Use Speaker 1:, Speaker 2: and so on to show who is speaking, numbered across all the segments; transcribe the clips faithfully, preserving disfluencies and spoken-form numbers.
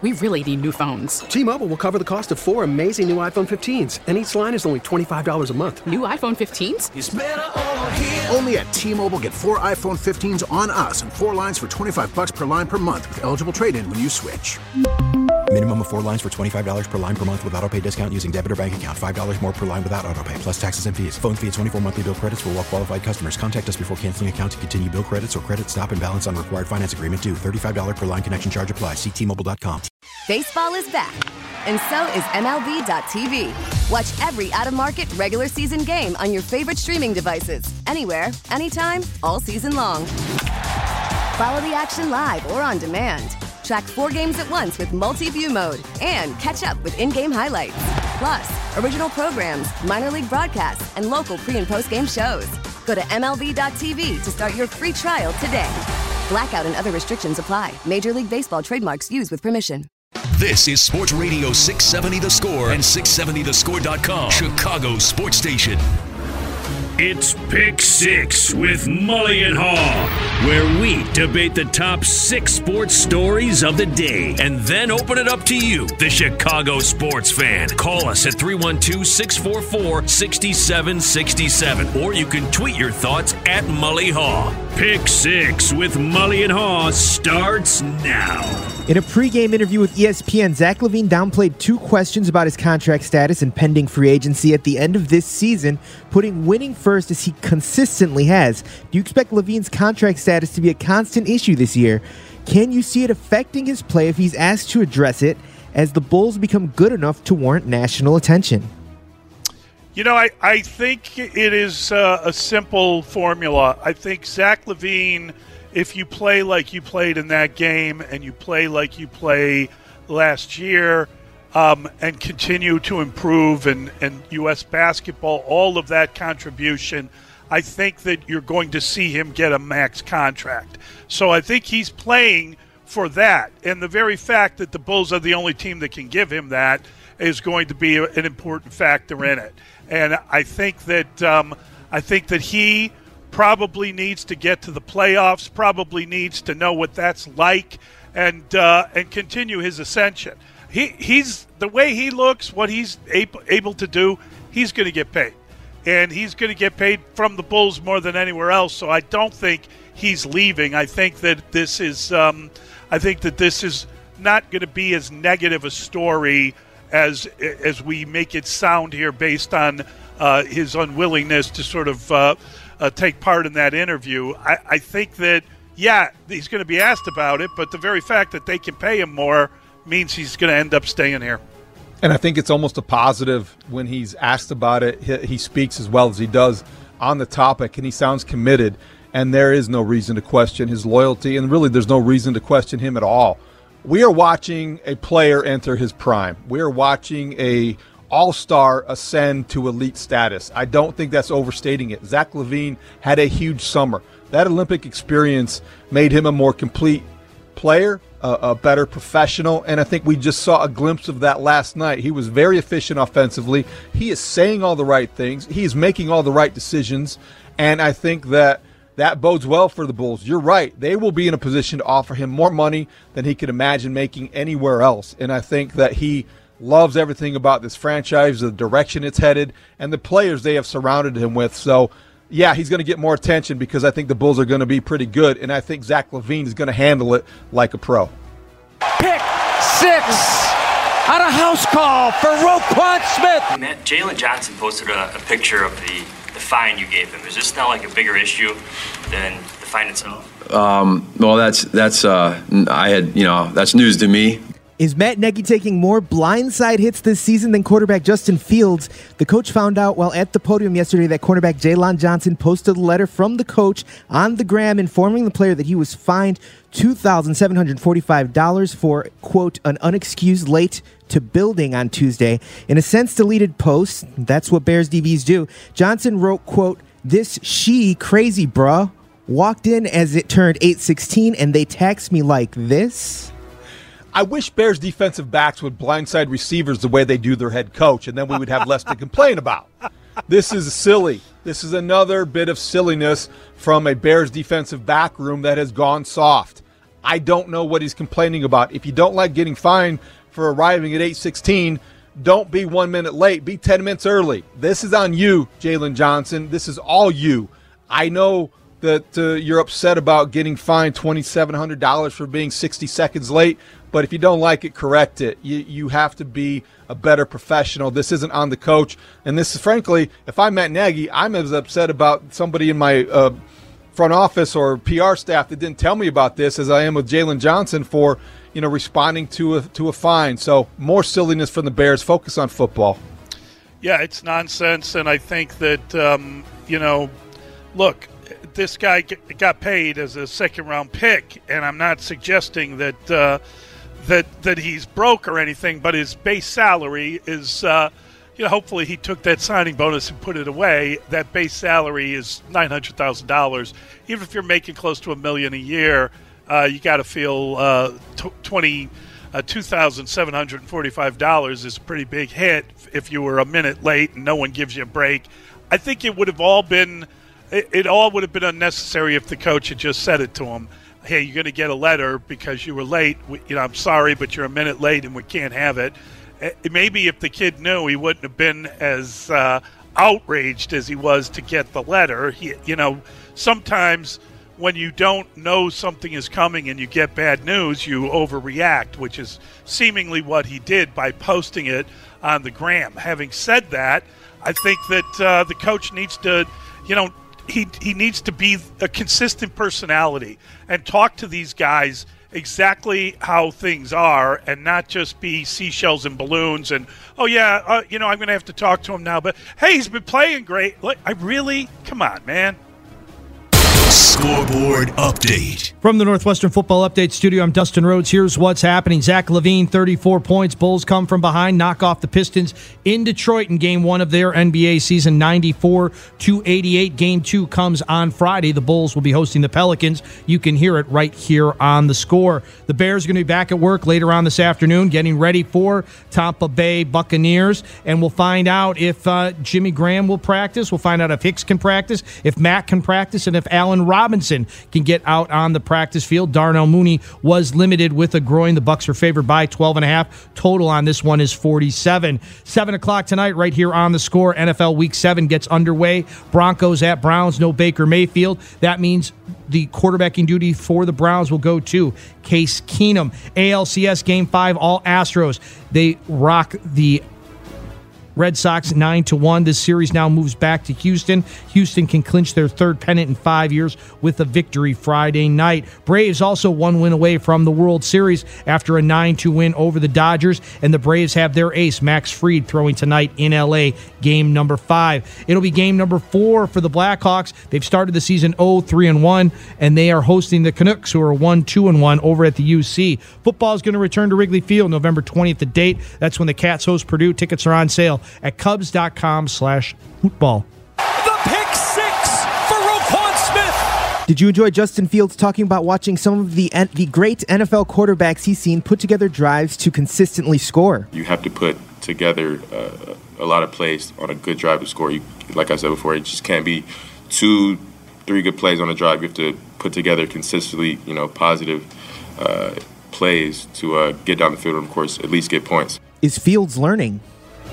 Speaker 1: We really need new phones.
Speaker 2: T-Mobile will cover the cost of four amazing new iPhone fifteens, and each line is only twenty-five dollars a month.
Speaker 1: New iPhone fifteens?
Speaker 3: It's better over here.
Speaker 4: Only at T-Mobile, get four iPhone fifteens on us and four lines for twenty-five dollars per line per month with eligible trade-in when you switch.
Speaker 5: Minimum of four lines for twenty-five dollars per line per month with autopay discount using debit or bank account. five dollars more per line without autopay, plus taxes and fees. Phone fee at twenty-four monthly bill credits for well-qualified customers. Contact us before canceling account to continue bill credits or credit stop and balance on required finance agreement due. thirty-five dollars per line connection charge applies. See T Mobile dot com.
Speaker 6: Baseball is back, and so is M L B dot T V. Watch every out-of-market regular season game on your favorite streaming devices. Anywhere, anytime, all season long. Follow the action live or on demand. Track four games at once with multi-view mode and catch up with in-game highlights. Plus, original programs, minor league broadcasts, and local pre- and post-game shows. Go to M L B dot T V to start your free trial today. Blackout and other restrictions apply. Major League Baseball trademarks used with permission.
Speaker 7: This is Sports Radio six seventy The Score and six seventy the score dot com, Chicago's sports station.
Speaker 8: It's Pick Six with Mully and Haw, where we debate the top six sports stories of the day and then open it up to you, the Chicago sports fan. Call us at three one two, six four four, six seven six seven, or you can tweet your thoughts at Mully Haw. Pick Six with Mully and Haw starts now.
Speaker 9: In a pregame interview with E S P N, Zach LaVine downplayed two questions about his contract status and pending free agency at the end of this season, putting winning first as he consistently has. Do you expect LaVine's contract status to be a constant issue this year? Can you see it affecting his play if he's asked to address it as the Bulls become good enough to warrant national attention?
Speaker 10: You know, I, I think it is uh, a simple formula. I think Zach LaVine, if you play like you played in that game and you play like you play last year um, and continue to improve in, in U S basketball, all of that contribution, I think that you're going to see him get a max contract. So I think he's playing for that. And the very fact that the Bulls are the only team that can give him that is going to be an important factor in it. And I think that um, I think that he probably needs to get to the playoffs, probably needs to know what that's like, and uh, and continue his ascension. He he's the way he looks, what he's able, able to do, he's going to get paid, and he's going to get paid from the Bulls more than anywhere else. So I don't think he's leaving. I think that this is um, I think that this is not going to be as negative a story as as we make it sound here, based on uh, his unwillingness to sort of uh, uh, take part in that interview. I, I think that, yeah, he's going to be asked about it, but the very fact that they can pay him more means he's going to end up staying here.
Speaker 11: And I think it's almost a positive when he's asked about it. He, he speaks as well as he does on the topic, and he sounds committed, and there is no reason to question his loyalty, and really there's no reason to question him at all. We are watching a player enter his prime. We are watching a all-star ascend to elite status. I don't think that's overstating it. Zach LaVine had a huge summer. That Olympic experience made him a more complete player, a, a better professional, and I think we just saw a glimpse of that last night. He was very efficient offensively. He is saying all the right things. He is making all the right decisions, and I think that that bodes well for the Bulls. You're right. They will be in a position to offer him more money than he could imagine making anywhere else. And I think that he loves everything about this franchise, the direction it's headed, and the players they have surrounded him with. So, yeah, he's going to get more attention because I think the Bulls are going to be pretty good, and I think Zach LaVine is going to handle it like a pro.
Speaker 12: Pick six on a house call for Roquan Smith.
Speaker 13: Matt, Jalen Johnson posted a, a picture of the fine you gave him. Is this not like a bigger issue than the fine itself?
Speaker 14: Um, well, that's that's uh, I had you know that's news to me.
Speaker 9: Is Matt Nagy taking more blindside hits this season than quarterback Justin Fields? The coach found out while at the podium yesterday that cornerback Jalen Johnson posted a letter from the coach on the gram informing the player that he was fined two thousand seven hundred forty-five dollars for, quote, an unexcused late to building on Tuesday. In a since-deleted post, that's what Bears D Bs do, Johnson wrote, quote, this she crazy bruh walked in as it turned eight sixteen and they taxed me like this.
Speaker 11: I wish Bears defensive backs would blindside receivers the way they do their head coach, and then we would have less to complain about. This is silly. This is another bit of silliness from a Bears defensive back room that has gone soft. I don't know what he's complaining about. If you don't like getting fined for arriving at eight sixteen, don't be one minute late. Be ten minutes early. This is on you, Jalen Johnson. This is all you. I know that uh, you're upset about getting fined twenty-seven hundred dollars for being sixty seconds late, but if you don't like it, correct it. You, you have to be a better professional. This isn't on the coach. And this is, frankly, if I'm Matt Nagy, I'm as upset about somebody in my uh, front office or P R staff that didn't tell me about this as I am with Jalen Johnson for, you know, responding to a to a fine. So more silliness from the Bears. Focus on football.
Speaker 10: Yeah, it's nonsense, and I think that um, you know, look, this guy got paid as a second-round pick, and I'm not suggesting that uh, that that he's broke or anything, but his base salary is. Uh, You know, hopefully he took that signing bonus and put it away. That base salary is nine hundred thousand dollars. Even if you're making close to a million a year, uh, you got to feel uh, twenty, uh, two thousand seven hundred forty-five dollars is a pretty big hit if you were a minute late and no one gives you a break. I think it would have all been, it, it all would have been unnecessary if the coach had just said it to him. Hey, you're going to get a letter because you were late. We, you know, I'm sorry, but you're a minute late and we can't have it. Maybe if the kid knew, he wouldn't have been as uh, outraged as he was to get the letter. He, you know, sometimes when you don't know something is coming and you get bad news, you overreact, which is seemingly what he did by posting it on the gram. Having said that, I think that uh, the coach needs to, you know, he he needs to be a consistent personality and talk to these guys exactly how things are and not just be seashells and balloons and, oh, yeah, uh, you know, I'm going to have to talk to him now. But, hey, he's been playing great. Like, I really – come on, man.
Speaker 7: Scoreboard update.
Speaker 3: From the Northwestern Football Update Studio, I'm Dustin Rhodes. Here's what's happening. Zach LaVine, thirty-four points. Bulls come from behind, knock off the Pistons in Detroit in game one of their N B A season, ninety-four to eighty-eight. Game two comes on Friday. The Bulls will be hosting the Pelicans. You can hear it right here on The Score. The Bears are going to be back at work later on this afternoon, getting ready for Tampa Bay Buccaneers, and we'll find out if uh, Jimmy Graham will practice. We'll find out if Hicks can practice, if Matt can practice, and if Allen Robinson can get out on the practice field. Darnell Mooney was limited with a groin. The Bucs are favored by twelve and a half. Total on this one is forty-seven. seven o'clock tonight right here on The Score. N F L Week seven gets underway. Broncos at Browns. No Baker Mayfield. That means the quarterbacking duty for the Browns will go to Case Keenum. A L C S Game five, all Astros. They rock the Red Sox nine to one. This series now moves back to Houston. Houston can clinch their third pennant in five years with a victory Friday night. Braves also one win away from the World Series after a nine two win over the Dodgers, and the Braves have their ace, Max Fried, throwing tonight in L A, game number five. It'll be game number four for the Blackhawks. They've started the season oh three and one, and they are hosting the Canucks, who are one two and one over at the U C. Football is going to return to Wrigley Field November twentieth, the date. That's when the Cats host Purdue. Tickets are on sale at Cubs.com slash football.
Speaker 15: The pick six for Roquan Smith.
Speaker 9: Did you enjoy Justin Fields talking about watching some of the the great N F L quarterbacks he's seen put together drives to consistently score?
Speaker 16: You have to put together uh, a lot of plays on a good drive to score. You, like I said before, it just can't be two, three good plays on a drive. You have to put together consistently, you know, positive uh, plays to uh, get down the field and, of course, at least get points.
Speaker 9: Is Fields learning?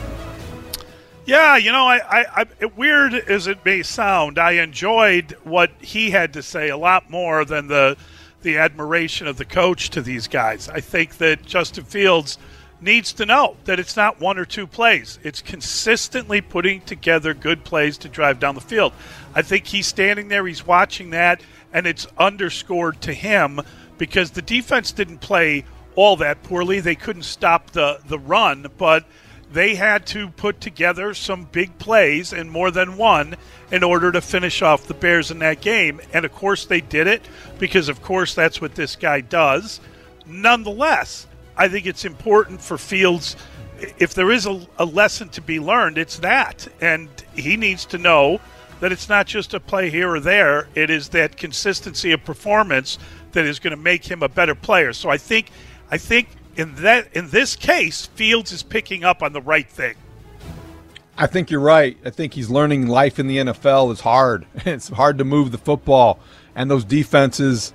Speaker 10: Yeah, you know, I, I, I, weird as it may sound, I enjoyed what he had to say a lot more than the the admiration of the coach to these guys. I think that Justin Fields needs to know that it's not one or two plays. It's consistently putting together good plays to drive down the field. I think he's standing there, he's watching that, and it's underscored to him because the defense didn't play all that poorly. They couldn't stop the, the run, but they had to put together some big plays, and more than one, in order to finish off the Bears in that game. And, of course, they did it because, of course, that's what this guy does. Nonetheless, I think it's important for Fields, if there is a, a lesson to be learned, it's that. And he needs to know that it's not just a play here or there. It is that consistency of performance that is going to make him a better player. So I think I think – In that, in this case, Fields is picking up on the right thing.
Speaker 11: I think you're right. I think he's learning life in the N F L is hard. It's hard to move the football, and those defenses,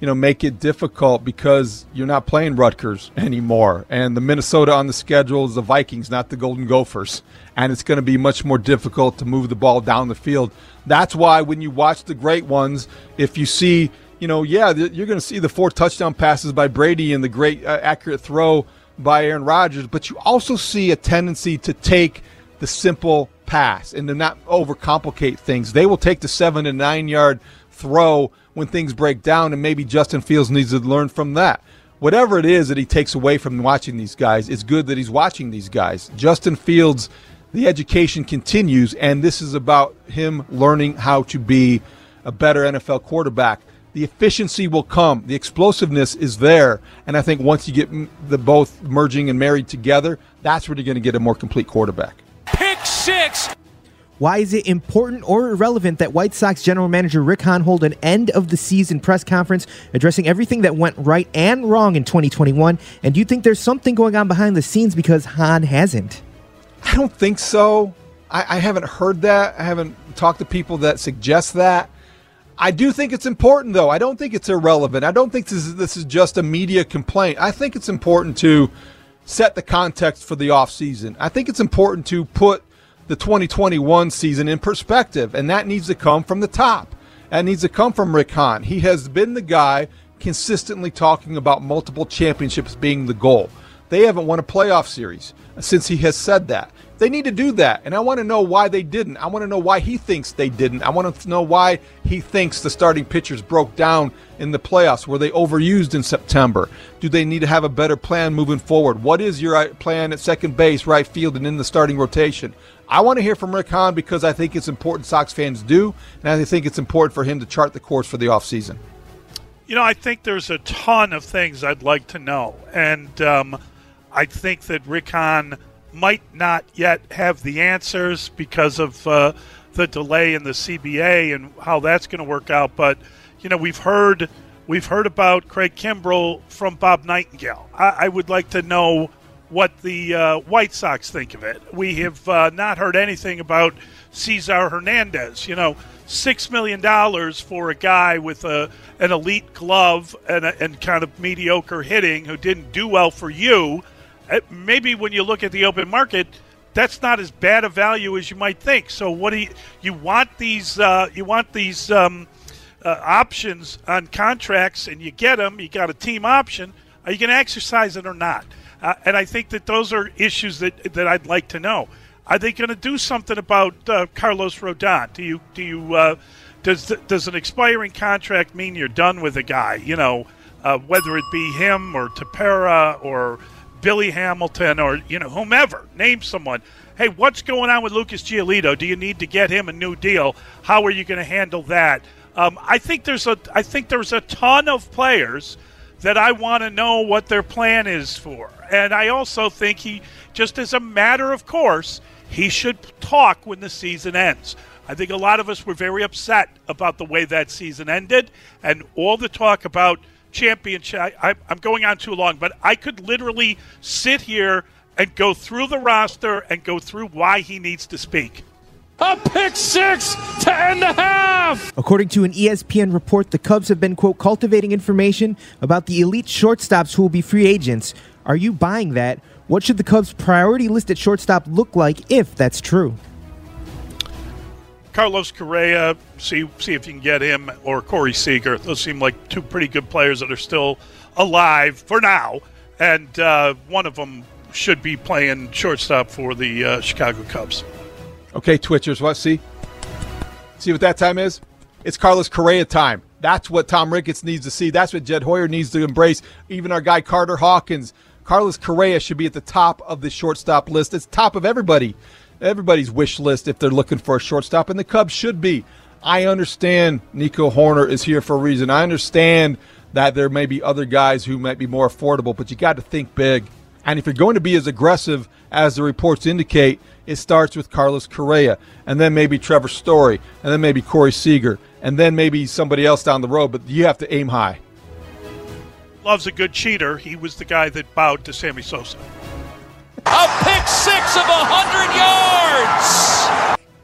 Speaker 11: you know, make it difficult because you're not playing Rutgers anymore. And the Minnesota on the schedule is the Vikings, not the Golden Gophers. And it's going to be much more difficult to move the ball down the field. That's why when you watch the great ones, if you see, you know, yeah, you're going to see the four touchdown passes by Brady and the great uh, accurate throw by Aaron Rodgers, but you also see a tendency to take the simple pass and to not overcomplicate things. They will take the seven and nine yard throw when things break down, and maybe Justin Fields needs to learn from that. Whatever it is that he takes away from watching these guys, it's good that he's watching these guys. Justin Fields, the education continues, and this is about him learning how to be a better N F L quarterback. The efficiency will come. The explosiveness is there, and I think once you get the both merging and married together, that's where you're going to get a more complete quarterback.
Speaker 15: Pick six.
Speaker 9: Why is it important or irrelevant that White Sox general manager Rick Hahn hold an end-of-the-season press conference addressing everything that went right and wrong in twenty twenty-one? And do you think there's something going on behind the scenes because Hahn hasn't?
Speaker 11: I don't think so. I, I haven't heard that. I haven't talked to people that suggest that. I do think it's important, though. I don't think it's irrelevant. I don't think this is, this is just a media complaint. I think it's important to set the context for the offseason. I think it's important to put the twenty twenty-one season in perspective, and that needs to come from the top. That needs to come from Rick Hahn. He has been the guy consistently talking about multiple championships being the goal. They haven't won a playoff series since he has said that. They need to do that, and I want to know why they didn't. I want to know why he thinks they didn't. I want to know why he thinks the starting pitchers broke down in the playoffs. Were they overused in September? Do they need to have a better plan moving forward? What is your plan at second base, right field, and in the starting rotation? I want to hear from Rick Hahn because I think it's important Sox fans do, and I think it's important for him to chart the course for the offseason.
Speaker 10: You know, I think there's a ton of things I'd like to know, and um, I think that Rick Hahn might not yet have the answers because of uh, the delay in the C B A and how that's going to work out. But you know, we've heard we've heard about Craig Kimbrell from Bob Nightingale. I, I would like to know what the uh, White Sox think of it. We have uh, not heard anything about Cesar Hernandez. You know, six million dollars for a guy with a an elite glove and a, and kind of mediocre hitting who didn't do well for you. Maybe when you look at the open market, that's not as bad a value as you might think. So, what do you you want these uh, you want these um, uh, options on contracts, and you get them. You got a team option. Are you going to exercise it or not? Uh, and I think that those are issues that that I'd like to know. Are they going to do something about uh, Carlos Rodon? Do you do you uh, does does an expiring contract mean you're done with a guy? You know, uh, whether it be him or Tepera or Billy Hamilton or, you know, whomever, name someone. Hey, what's going on with Lucas Giolito? Do you need to get him a new deal? How are you going to handle that? Um, I think there's a I think there's a ton of players that I want to know what their plan is for. And I also think he, just as a matter of course, he should talk when the season ends. I think a lot of us were very upset about the way that season ended and all the talk about championship. I, I'm going on too long, but I could literally sit here and go through the roster and go through why he needs to speak.
Speaker 15: A pick six to end the half!
Speaker 9: According to an E S P N report, the Cubs have been, quote, cultivating information about the elite shortstops who will be free agents. Are you buying that? What should the Cubs' priority list at shortstop look like if that's true?
Speaker 10: Carlos Correa, see see if you can get him, or Corey Seager. Those seem like two pretty good players that are still alive for now, and uh, one of them should be playing shortstop for the uh, Chicago Cubs.
Speaker 11: Okay, Twitchers, what? See? See what that time is? It's Carlos Correa time. That's what Tom Ricketts needs to see. That's what Jed Hoyer needs to embrace. Even our guy Carter Hawkins. Carlos Correa should be at the top of the shortstop list. It's top of everybody. Everybody's wish list if they're looking for a shortstop, and the Cubs should be. I understand Nico Horner is here for a reason. I understand that there may be other guys who might be more affordable, but you got to think big. And if you're going to be as aggressive as the reports indicate, it starts with Carlos Correa, and then maybe Trevor Story, and then maybe Corey Seager, and then maybe somebody else down the road, but you have to aim high.
Speaker 10: Loves a good cheater. He was the guy that bowed to Sammy Sosa.
Speaker 15: A pick six of one hundred yards!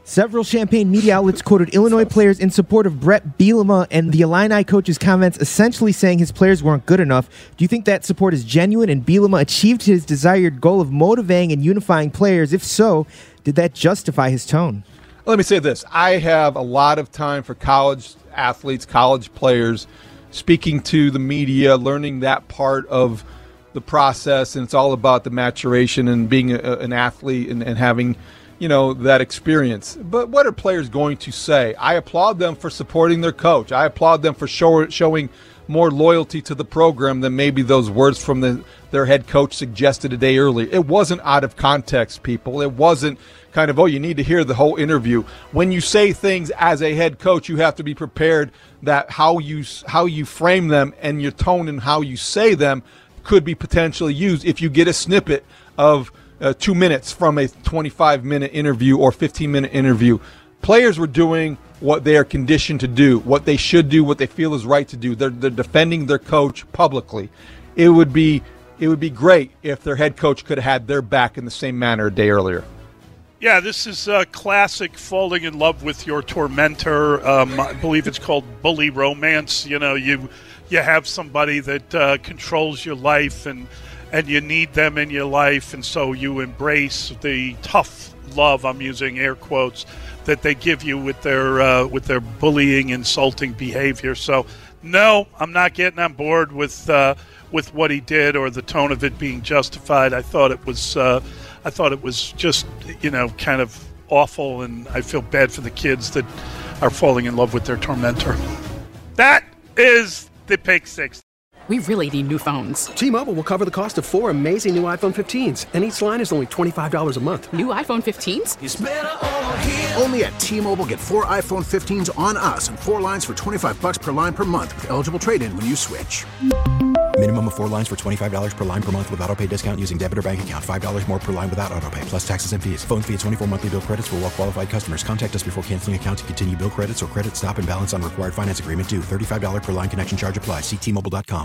Speaker 9: Several Champaign media outlets quoted Illinois players in support of Brett Bielema and the Illini coach's comments essentially saying his players weren't good enough. Do you think that support is genuine and Bielema achieved his desired goal of motivating and unifying players? If so, did that justify his tone?
Speaker 11: Let me say this. I have a lot of time for college athletes, college players, speaking to the media, learning that part of the process, and it's all about the maturation and being a, an athlete and, and having – you know, that experience. But what are players going to say? I applaud them for supporting their coach. I applaud them for show, showing more loyalty to the program than maybe those words from the, their head coach suggested a day earlier. It wasn't out of context, people. It wasn't kind of, oh, you need to hear the whole interview. When you say things as a head coach, you have to be prepared that how you how you frame them and your tone and how you say them could be potentially used if you get a snippet of Uh, two minutes from a twenty-five minute interview or fifteen minute interview. Players were doing what they are conditioned to do, what they should do, what they feel is right to do. They're, they're defending their coach publicly. It would be it would be great if their head coach could have had their back in the same manner a day earlier.
Speaker 10: Yeah, this is a classic falling in love with your tormentor. Um, I believe it's called bully romance. You know, you you have somebody that uh, controls your life and and you need them in your life, and so you embrace the tough love, I'm using air quotes, that they give you with their uh, with their bullying, insulting behavior. So, no, I'm not getting on board with uh, with what he did or the tone of it being justified. I thought it was uh, I thought it was just, you know, kind of awful, and I feel bad for the kids that are falling in love with their tormentor. That is the Pick Six.
Speaker 1: We really need new phones.
Speaker 2: T-Mobile will cover the cost of four amazing new iPhone fifteens, and each line is only twenty-five dollars a month.
Speaker 1: New iPhone fifteens?
Speaker 4: It's better over here. Only at T-Mobile, get four iPhone fifteens on us and four lines for twenty-five dollars per line per month with eligible trade-in when you switch.
Speaker 5: Minimum of four lines for twenty-five dollars per line per month with autopay discount using debit or bank account. five dollars more per line without autopay, plus taxes and fees. Phone fee at twenty-four monthly bill credits for well-qualified customers. Contact us before canceling account to continue bill credits or credit stop and balance on required finance agreement due. thirty-five dollars per line connection charge applies. See T Mobile dot com.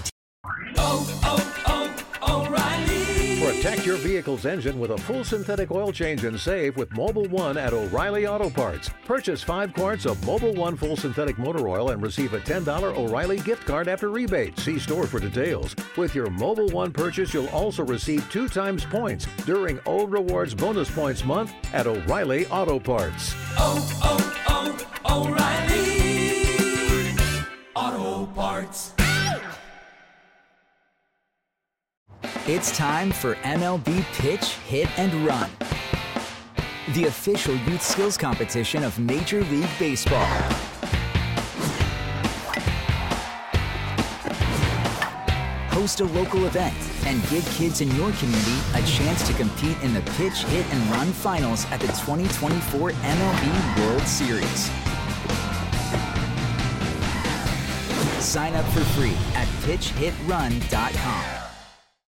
Speaker 15: Oh, oh, oh, O'Reilly.
Speaker 17: Protect your vehicle's engine with a full synthetic oil change and save with Mobil one at O'Reilly Auto Parts. Purchase five quarts of Mobil one full synthetic motor oil and receive a ten dollars O'Reilly gift card after rebate. See store for details. With your Mobil one purchase, you'll also receive two times points during O Rewards Bonus Points Month at O'Reilly Auto Parts.
Speaker 15: Oh, oh, oh, O'Reilly Auto Parts.
Speaker 18: It's time for M L B Pitch, Hit, and Run, the official youth skills competition of Major League Baseball. Host a local event and give kids in your community a chance to compete in the Pitch, Hit, and Run finals at the twenty twenty-four M L B World Series. Sign up for free at pitch hit run dot com.